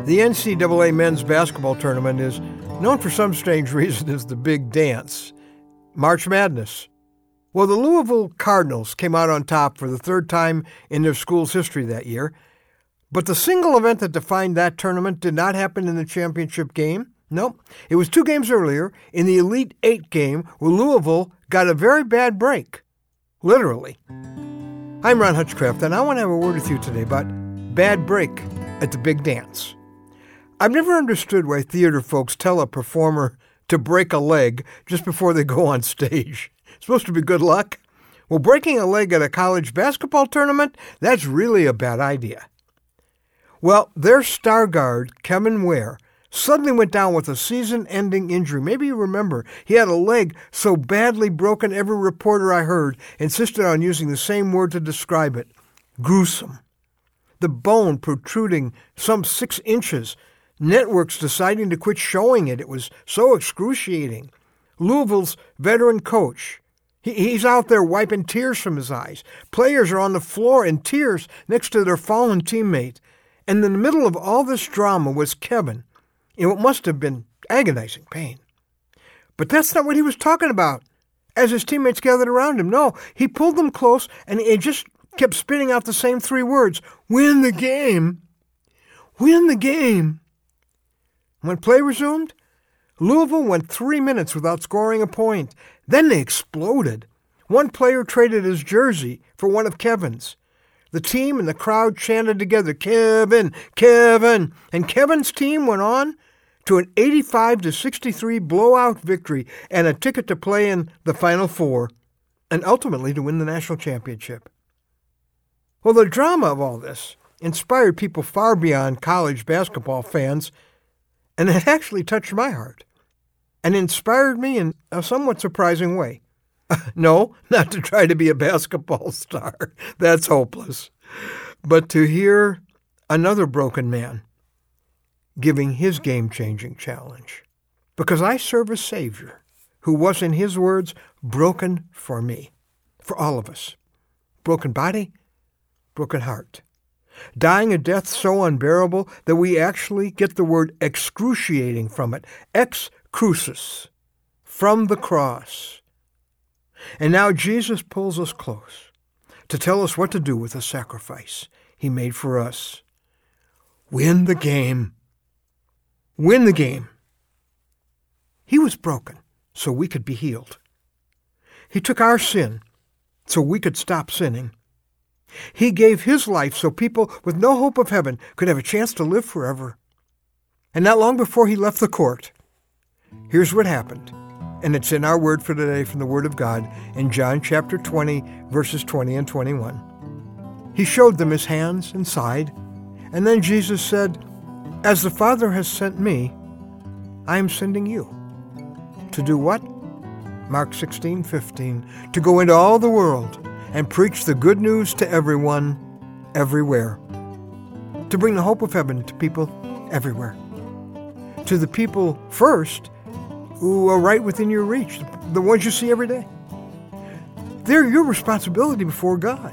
The NCAA men's basketball tournament is known for some strange reason as the Big Dance, March Madness. Well, the Louisville Cardinals came out on top for the third time in their school's history that year, but the single event that defined that tournament did not happen in the championship game. Nope, it was 2 games earlier in the Elite Eight game where Louisville got a very bad break, literally. I'm Ron Hutchcraft, and I want to have a word with you today about bad break at the Big Dance. I've never understood why theater folks tell a performer to break a leg just before they go on stage. It's supposed to be good luck. Well, breaking a leg at a college basketball tournament, that's really a bad idea. Well, their star guard, Kevin Ware, suddenly went down with a season-ending injury. Maybe you remember, he had a leg so badly broken every reporter I heard insisted on using the same word to describe it: gruesome. The bone protruding some 6 inches, networks deciding to quit showing it. It was so excruciating. Louisville's veteran coach, he's out there wiping tears from his eyes. Players are on the floor in tears next to their fallen teammate. And in the middle of all this drama was Kevin, in what must have been agonizing pain. But that's not what he was talking about as his teammates gathered around him. No, he pulled them close and he just kept spitting out the same 3 words: win the game. Win the game. When play resumed, Louisville went 3 minutes without scoring a point. Then they exploded. One player traded his jersey for one of Kevin's. The team and the crowd chanted together, "Kevin, Kevin!" And Kevin's team went on to an 85-63 blowout victory and a ticket to play in the Final Four, and ultimately to win the national championship. Well, the drama of all this inspired people far beyond college basketball fans, and it actually touched my heart and inspired me in a somewhat surprising way. No, not to try to be a basketball star. That's hopeless. But to hear another broken man giving his game-changing challenge. Because I serve a Savior who was, in his words, broken for me, for all of us. Broken body, broken heart. Dying a death so unbearable that we actually get the word excruciating from it. Ex crucis, from the cross. And now Jesus pulls us close to tell us what to do with the sacrifice he made for us. Win the game. Win the game. He was broken so we could be healed. He took our sin so we could stop sinning. He gave his life so people with no hope of heaven could have a chance to live forever. And not long before he left the court, here's what happened. And it's in our word for today from the Word of God in John chapter 20, verses 20 and 21. He showed them his hands and side, and then Jesus said, "As the Father has sent me, I am sending you." To do what? Mark 16:15. To go into all the world and preach the good news to everyone, everywhere. To bring the hope of heaven to people everywhere. To the people first who are right within your reach, the ones you see every day. They're your responsibility before God.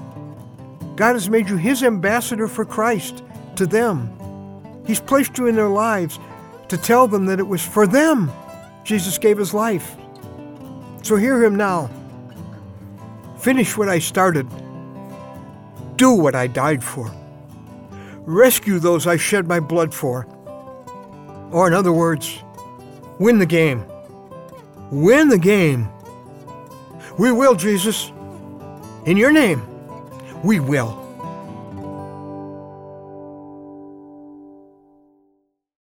God has made you his ambassador for Christ to them. He's placed you in their lives to tell them that it was for them Jesus gave his life. So hear him now. Finish what I started. Do what I died for. Rescue those I shed my blood for. Or in other words, win the game. Win the game. We will, Jesus. In your name, we will.